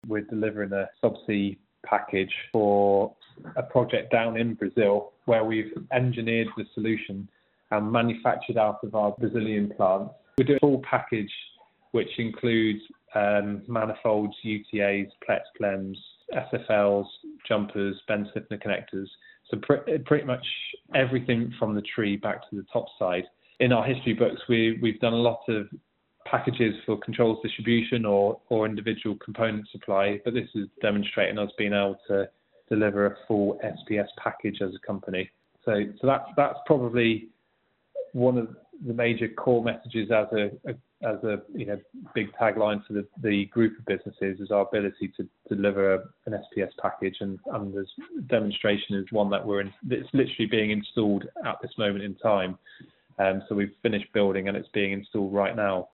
we're delivering a subsea package for a project down in Brazil where we've engineered the solution and manufactured out of our Brazilian plant. We do a full package which includes manifolds, UTAs, PLETs, PLEMs, SFLs, jumpers, bend stiffener connectors. So pretty much everything from the tree back to the top side. In our history books, we've done a lot of packages for controls distribution or individual component supply, but this is demonstrating us being able to deliver a full SPS package as a company. So that's probably one of the major core messages as a big tagline for the group of businesses is our ability to deliver an SPS package, and this demonstration is one that it's literally being installed at this moment in time. So we've finished building and it's being installed right now.